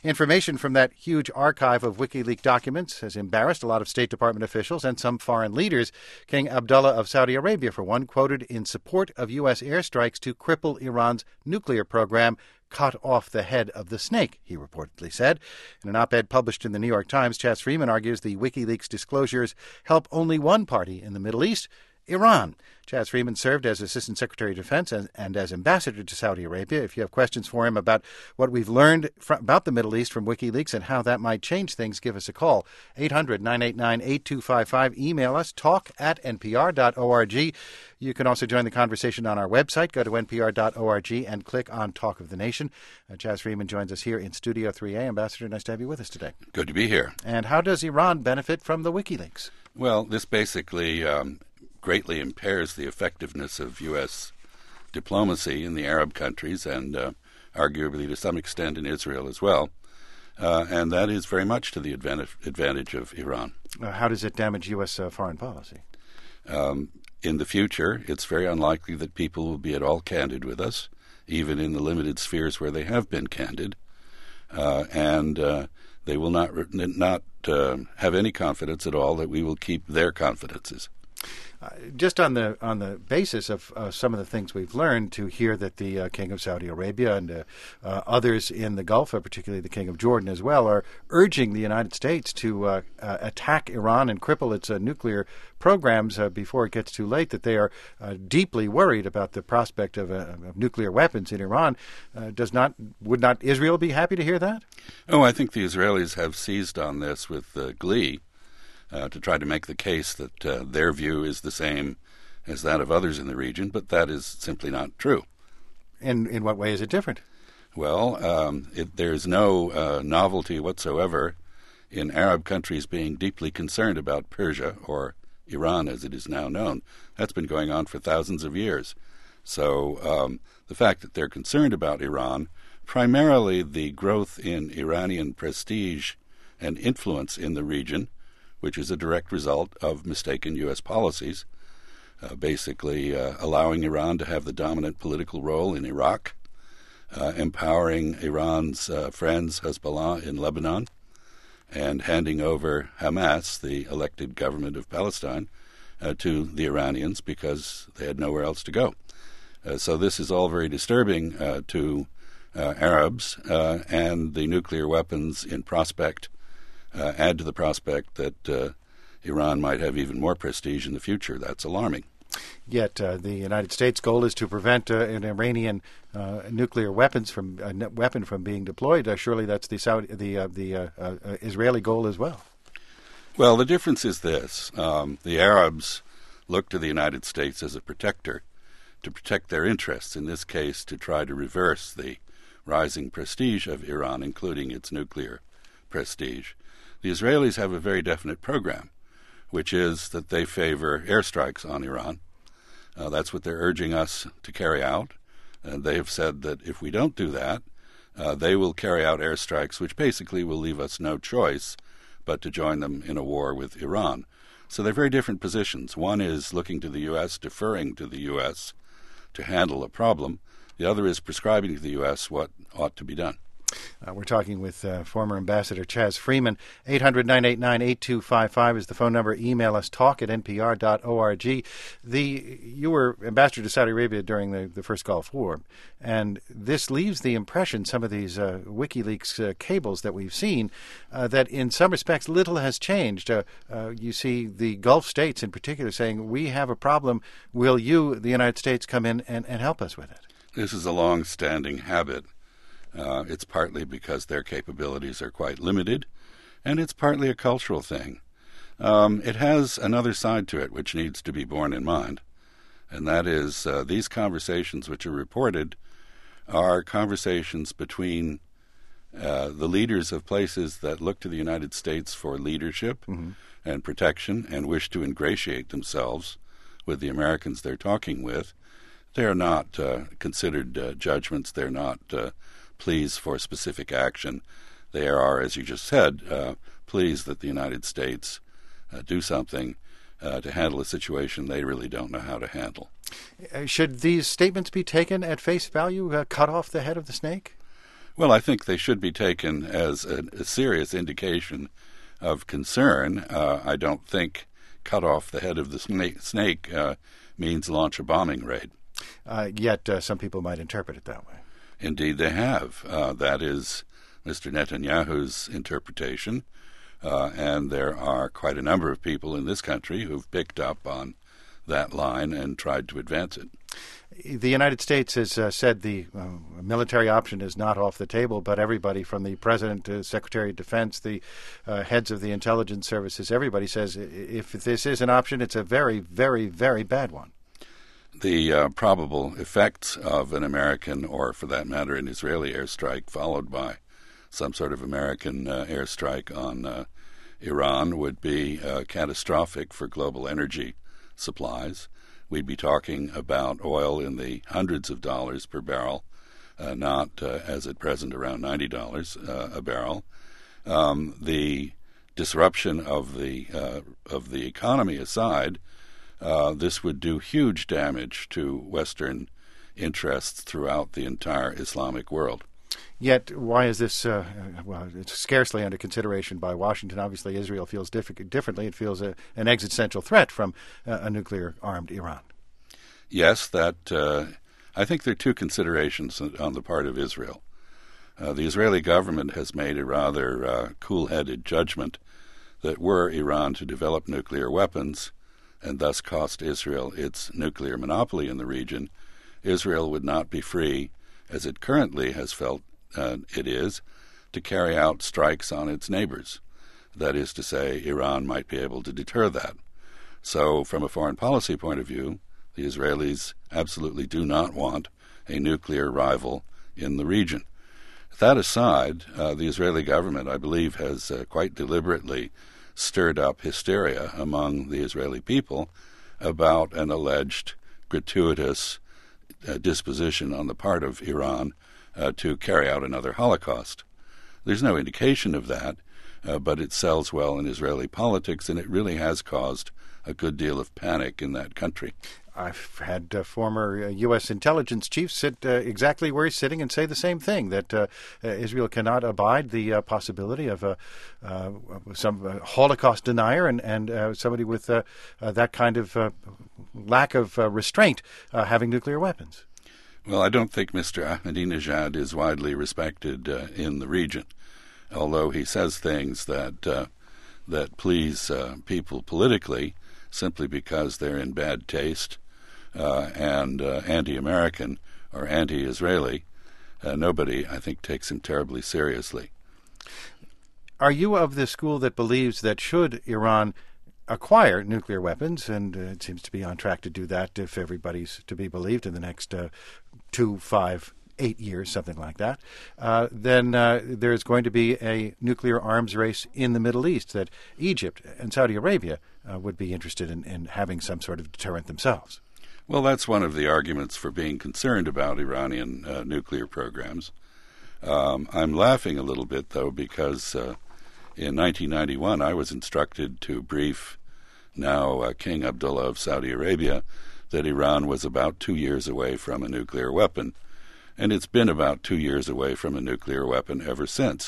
Information from that huge archive of WikiLeaks documents has embarrassed a lot of State Department officials and some foreign leaders. King Abdullah of Saudi Arabia, for one, quoted in support of U.S. airstrikes to cripple Iran's nuclear program, cut off the head of the snake, he reportedly said. In an op-ed published in the New York Times, Chas Freeman argues the WikiLeaks disclosures help only one party in the Middle East, Iran. Chas Freeman served as Assistant Secretary of Defense and as Ambassador to Saudi Arabia. If you have questions for him about what we've learned about the Middle East from WikiLeaks and how that might change things, give us a call. 800-989-8255. Email us, talk@npr.org. You can also join the conversation on our website. Go to npr.org and click on Talk of the Nation. Chas Freeman joins us here in Studio 3A. Ambassador, nice to have you with us today. Good to be here. And how does Iran benefit from the WikiLeaks? Well, this basically greatly impairs the effectiveness of U.S. diplomacy in the Arab countries and arguably to some extent in Israel as well. And that is very much to the advantage of Iran. How does it damage U.S. Foreign policy? In the future, it's very unlikely that people will be at all candid with us, even in the limited spheres where they have been candid. And they will not have any confidence at all that we will keep their confidences. Just on the basis of some of the things we've learned, to hear that the King of Saudi Arabia and others in the Gulf, particularly the King of Jordan as well, are urging the United States to attack Iran and cripple its nuclear programs before it gets too late, that they are deeply worried about the prospect of nuclear weapons in Iran. Would not Israel be happy to hear that? Oh, I think the Israelis have seized on this with glee. To try to make the case that their view is the same as that of others in the region, but that is simply not true. In what way is it different? Well, there's no novelty whatsoever in Arab countries being deeply concerned about Persia, or Iran as it is now known. That's been going on for thousands of years. So the fact that they're concerned about Iran, primarily the growth in Iranian prestige and influence in the region, which is a direct result of mistaken U.S. policies, basically allowing Iran to have the dominant political role in Iraq, empowering Iran's friends, Hezbollah, in Lebanon, and handing over Hamas, the elected government of Palestine, to the Iranians because they had nowhere else to go. So this is all very disturbing to Arabs, and the nuclear weapons in prospect add to the prospect that Iran might have even more prestige in the future. That's alarming. Yet the United States' goal is to prevent an Iranian nuclear weapon from being deployed. Surely that's the Israeli goal as well. Well, the difference is this: the Arabs look to the United States as a protector to protect their interests. In this case, to try to reverse the rising prestige of Iran, including its nuclear prestige. The Israelis have a very definite program, which is that they favor airstrikes on Iran. That's what they're urging us to carry out. And they have said that if we don't do that, they will carry out airstrikes, which basically will leave us no choice but to join them in a war with Iran. So they're very different positions. One is looking to the U.S., deferring to the U.S. to handle a problem. The other is prescribing to the U.S. what ought to be done. We're talking with former Ambassador Chas Freeman. 800-989-8255 is the phone number. Email us, talk@npr.org. You were ambassador to Saudi Arabia during the first Gulf War, and this leaves the impression, some of these WikiLeaks cables that we've seen, that in some respects little has changed. You see the Gulf states in particular saying, we have a problem. Will you, the United States, come in and help us with it? This is a long-standing habit. It's partly because their capabilities are quite limited, and it's partly a cultural thing. It has another side to it which needs to be borne in mind, and that is these conversations which are reported are conversations between the leaders of places that look to the United States for leadership and protection and wish to ingratiate themselves with the Americans they're talking with. They're not considered judgments. They're not pleas for specific action. They are, as you just said, pleas that the United States do something to handle a situation they really don't know how to handle. Should these statements be taken at face value, cut off the head of the snake? Well, I think they should be taken as a serious indication of concern. I don't think cut off the head of the snake means launch a bombing raid. Yet some people might interpret it that way. Indeed, they have. That is Mr. Netanyahu's interpretation, and there are quite a number of people in this country who've picked up on that line and tried to advance it. The United States has said the military option is not off the table, but everybody from the President to Secretary of Defense, the heads of the intelligence services, everybody says if this is an option, it's a very, very, very bad one. The probable effects of an American, or for that matter, an Israeli airstrike followed by some sort of American airstrike on Iran would be catastrophic for global energy supplies. We'd be talking about oil in the hundreds of dollars per barrel, not as at present around $90 a barrel. The disruption of the economy aside, this would do huge damage to Western interests throughout the entire Islamic world. Yet, why is this? Well, it's scarcely under consideration by Washington. Obviously, Israel feels differently. It feels an existential threat from a nuclear-armed Iran. Yes, that I think there are two considerations on the part of Israel. The Israeli government has made a rather cool-headed judgment that were Iran to develop nuclear weapons and thus cost Israel its nuclear monopoly in the region, Israel would not be free, as it currently has felt it is, to carry out strikes on its neighbors. That is to say, Iran might be able to deter that. So, from a foreign policy point of view, the Israelis absolutely do not want a nuclear rival in the region. That aside, the Israeli government, I believe, has quite deliberately stirred up hysteria among the Israeli people about an alleged gratuitous disposition on the part of Iran to carry out another Holocaust. There's no indication of that, but it sells well in Israeli politics, and it really has caused a good deal of panic in that country. I've had former U.S. intelligence chiefs sit exactly where he's sitting and say the same thing, that Israel cannot abide the possibility of some Holocaust denier and somebody with that kind of lack of restraint having nuclear weapons. Well, I don't think Mr. Ahmadinejad is widely respected in the region, although he says things that please people politically simply because they're in bad taste and anti-American or anti-Israeli. Nobody, I think, takes him terribly seriously. Are you of the school that believes that should Iran acquire nuclear weapons, and it seems to be on track to do that if everybody's to be believed in the next 2, 5, 8 years, something like that, then there's going to be a nuclear arms race in the Middle East, that Egypt and Saudi Arabia would be interested in having some sort of deterrent themselves. Well, that's one of the arguments for being concerned about Iranian nuclear programs. I'm laughing a little bit, though, because in 1991 I was instructed to brief now King Abdullah of Saudi Arabia that Iran was about 2 years away from a nuclear weapon, and it's been about 2 years away from a nuclear weapon ever since.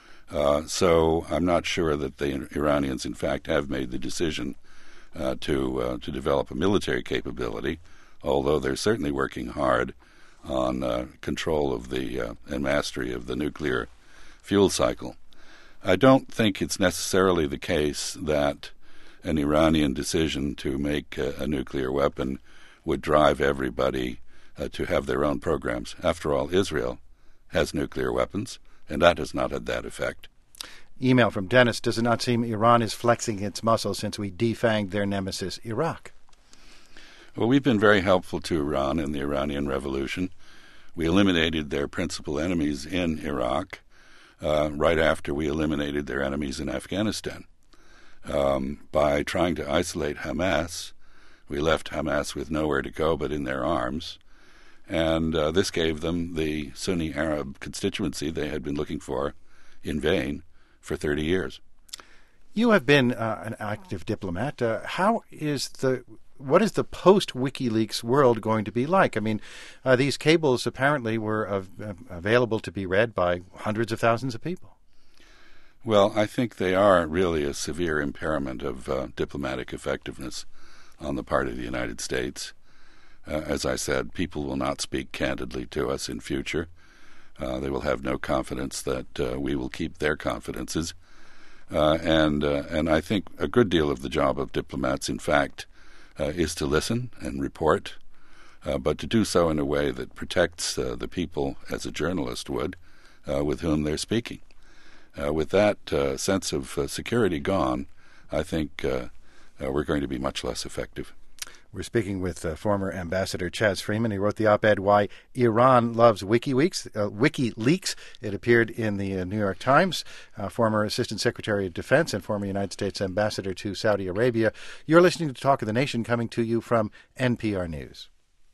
So I'm not sure that the Iranians, in fact, have made the decision to develop a military capability, although they're certainly working hard on control of the and mastery of the nuclear fuel cycle. I don't think it's necessarily the case that an Iranian decision to make a nuclear weapon would drive everybody to have their own programs. After all, Israel has nuclear weapons, and that has not had that effect. Email from Dennis. Does it not seem Iran is flexing its muscle since we defanged their nemesis, Iraq? Well, we've been very helpful to Iran in the Iranian Revolution. We eliminated their principal enemies in Iraq right after we eliminated their enemies in Afghanistan. By trying to isolate Hamas, we left Hamas with nowhere to go but in their arms, and this gave them the Sunni Arab constituency they had been looking for in vain for 30 years. You have been an active diplomat. How is the what is the post-WikiLeaks world going to be like? I mean, these cables apparently were available to be read by hundreds of thousands of people. Well, I think they are really a severe impairment of diplomatic effectiveness on the part of the United States. As I said, people will not speak candidly to us in future. They will have no confidence that we will keep their confidences. And I think a good deal of the job of diplomats, in fact, is to listen and report, but to do so in a way that protects the people, as a journalist would, with whom they're speaking. With that sense of security gone, I think we're going to be much less effective. We're speaking with former Ambassador Chaz Freeman. He wrote the op-ed, Why Iran Loves WikiLeaks. It appeared in the New York Times. Former Assistant Secretary of Defense and former United States Ambassador to Saudi Arabia. You're listening to Talk of the Nation, coming to you from NPR News.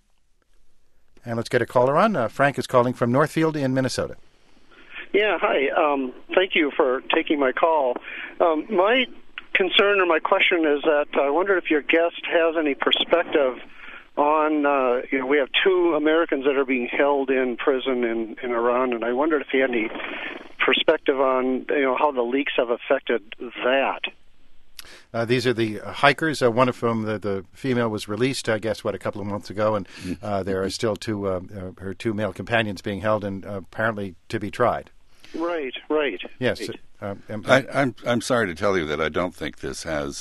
And let's get a caller on. Frank is calling from Northfield in Minnesota. Yeah, hi. Thank you for taking my call. My concern or my question is that I wonder if your guest has any perspective on, we have 2 Americans that are being held in prison in Iran, and I wondered if he had any perspective on, how the leaks have affected that. These are the hikers, one of whom, the female, was released, I guess, a couple of months ago, and there are still her 2 male companions being held and apparently to be tried. Right. Yes. Right. I'm sorry to tell you that I don't think this has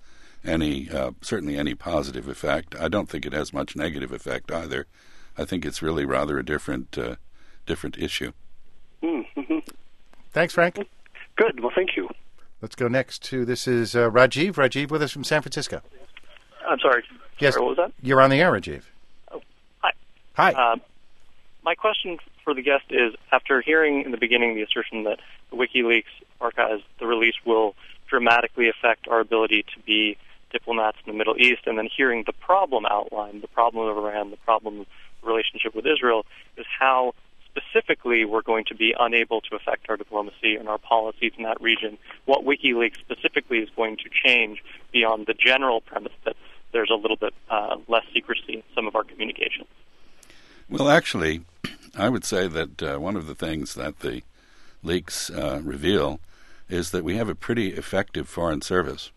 certainly any positive effect. I don't think it has much negative effect either. I think it's really rather a different issue. Mm-hmm. Thanks, Frank. Good. Well, thank you. Let's go next to, this is Rajiv. Rajiv with us from San Francisco. I'm sorry. Yes. Sorry, what was that? You're on the air, Rajiv. Oh, hi. Hi. My question for the guest is, after hearing in the beginning the assertion that the WikiLeaks archives, the release will dramatically affect our ability to be diplomats in the Middle East, and then hearing the problem outlined, the problem of Iran, the problem of the relationship with Israel, is how specifically we're going to be unable to affect our diplomacy and our policies in that region, what WikiLeaks specifically is going to change beyond the general premise that there's a little bit less secrecy in some of our communications. Well, actually, I would say that one of the things that the leaks reveal is that we have a pretty effective foreign service.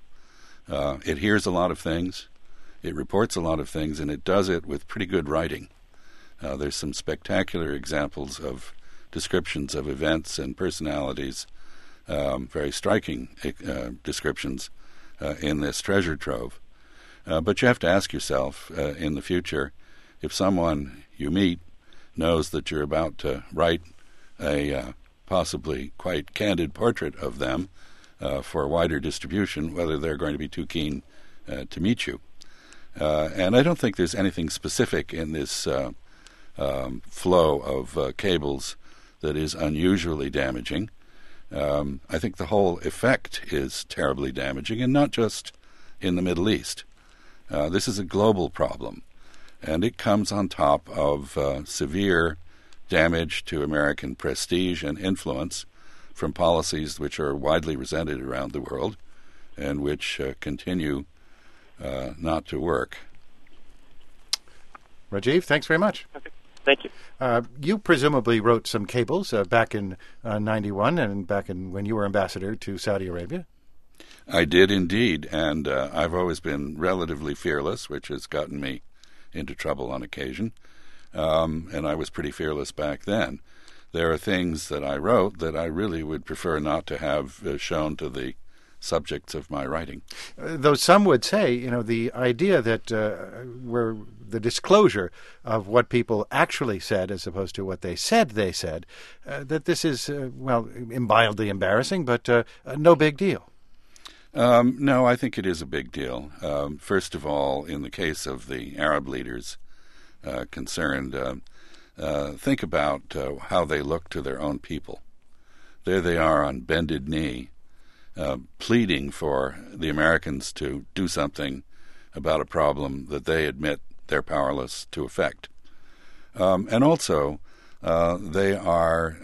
It hears a lot of things, it reports a lot of things, and it does it with pretty good writing. There's some spectacular examples of descriptions of events and personalities, very striking descriptions in this treasure trove. But you have to ask yourself in the future, if someone you meet knows that you're about to write a possibly quite candid portrait of them for wider distribution, whether they're going to be too keen to meet you. And I don't think there's anything specific in this flow of cables that is unusually damaging. I think the whole effect is terribly damaging, and not just in the Middle East. This is a global problem, and it comes on top of severe damage to American prestige and influence from policies which are widely resented around the world and which continue not to work. Rajiv, thanks very much. Okay. Thank you. You presumably wrote some cables back in 91 and back in when you were ambassador to Saudi Arabia. I did indeed, and I've always been relatively fearless, which has gotten me into trouble on occasion, and I was pretty fearless back then. There are things that I wrote that I really would prefer not to have shown to the subjects of my writing. Though some would say, the idea that where the disclosure of what people actually said as opposed to what they said, that this is, mildly embarrassing, but no big deal. No, I think it is a big deal. First of all, in the case of the Arab leaders concerned, think about how they look to their own people. There they are on bended knee, pleading for the Americans to do something about a problem that they admit they're powerless to affect. And also, they are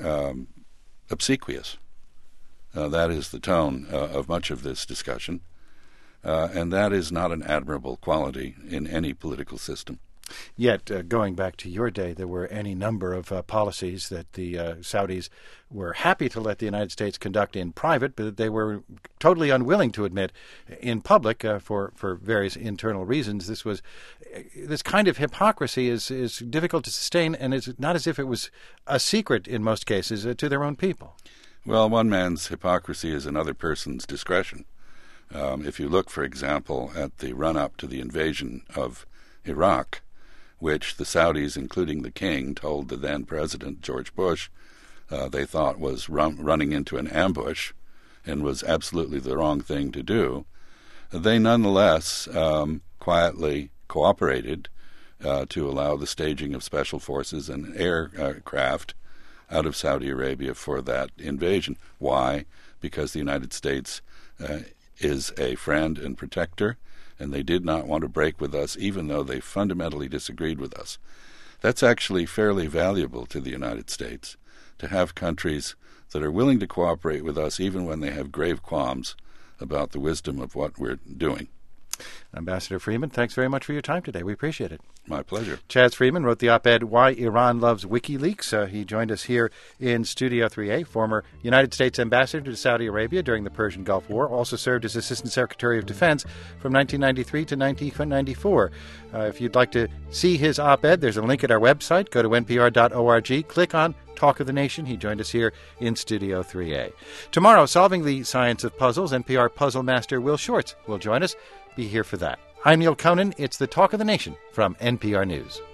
obsequious. That is the tone of much of this discussion. and that is not an admirable quality in any political system. Yet, going back to your day, there were any number of policies that the Saudis were happy to let the United States conduct in private, but they were totally unwilling to admit in public for various internal reasons. This kind of hypocrisy is difficult to sustain, and it's not as if it was a secret in most cases to their own people. Well, one man's hypocrisy is another person's discretion. If you look, for example, at the run-up to the invasion of Iraq, which the Saudis, including the king, told the then President George Bush they thought was running into an ambush and was absolutely the wrong thing to do, they nonetheless quietly cooperated to allow the staging of special forces and aircraft out of Saudi Arabia for that invasion. Why? Because the United States is a friend and protector, and they did not want to break with us, even though they fundamentally disagreed with us. That's actually fairly valuable to the United States, to have countries that are willing to cooperate with us even when they have grave qualms about the wisdom of what we're doing. Ambassador Freeman, thanks very much for your time today. We appreciate it. My pleasure. Chaz Freeman wrote the op-ed, Why Iran Loves WikiLeaks. He joined us here in Studio 3A, former United States ambassador to Saudi Arabia during the Persian Gulf War, also served as Assistant Secretary of Defense from 1993 to 1994. If you'd like to see his op-ed, there's a link at our website. Go to npr.org, click on Talk of the Nation. He joined us here in Studio 3A. Tomorrow, solving the science of puzzles, NPR puzzle master Will Shortz will join us. Be here for that. I'm Neil Conan. It's the Talk of the Nation from NPR News.